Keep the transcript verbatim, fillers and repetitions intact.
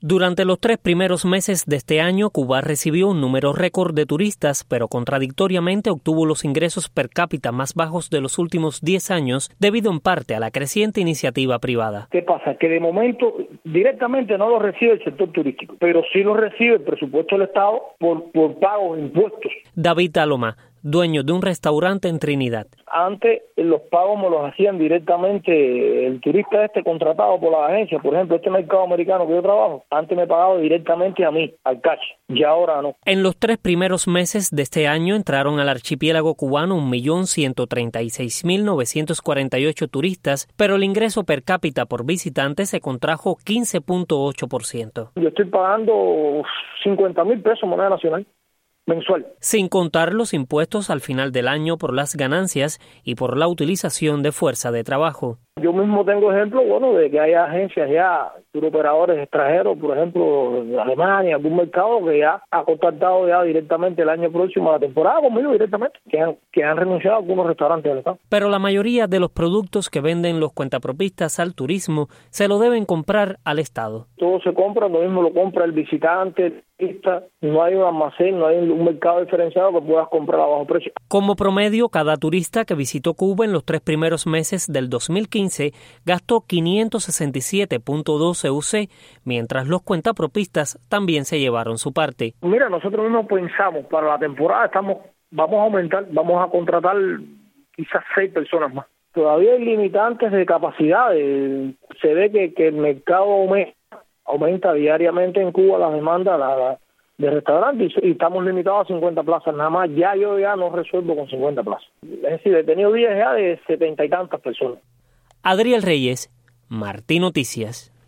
Durante los tres primeros meses de este año, Cuba recibió un número récord de turistas, pero contradictoriamente obtuvo los ingresos per cápita más bajos de los últimos diez años, debido en parte a la creciente iniciativa privada. ¿Qué pasa? Que de momento directamente no lo recibe el sector turístico, pero sí lo recibe el presupuesto del Estado por, por pago de impuestos. David Aloma, dueño de un restaurante en Trinidad. Antes los pagos me los hacían directamente el turista este contratado por la agencia. Por ejemplo, este mercado americano que yo trabajo, antes me pagaba directamente a mí, al cash, y ahora no. En los tres primeros meses de este año entraron al archipiélago cubano un millón ciento treinta y seis mil novecientos cuarenta y ocho turistas, pero el ingreso per cápita por visitante se contrajo quince punto ocho por ciento. Yo estoy pagando cincuenta mil pesos moneda nacional mensual. Sin contar los impuestos al final del año por las ganancias y por la utilización de fuerza de trabajo. Yo mismo tengo ejemplos, bueno, de que hay agencias ya, operadores extranjeros, por ejemplo, de Alemania, algún mercado que ya ha contactado ya directamente el año próximo a la temporada conmigo directamente, que han, que han renunciado a algunos restaurantes del Estado. Pero la mayoría de los productos que venden los cuentapropistas al turismo se lo deben comprar al Estado. Todo se compra, lo mismo lo compra el visitante, el turista, no hay un almacén, no hay un mercado diferenciado que puedas comprar a bajo precio. Como promedio, cada turista que visitó Cuba en los tres primeros meses del dos mil quince gastó quinientos sesenta y siete punto doce U C, mientras los cuentapropistas también se llevaron su parte. Mira, nosotros mismos pensamos, para la temporada estamos, vamos a aumentar, vamos a contratar quizás seis personas más. Todavía hay limitantes de capacidad, eh, se ve que, que el mercado aumenta, aumenta diariamente en Cuba la demanda la, la, de restaurantes y, y estamos limitados a cincuenta plazas nada más. Ya yo ya no resuelvo con cincuenta plazas. Es decir, he tenido días ya de setenta y tantas personas. Adriel Reyes, Martí Noticias.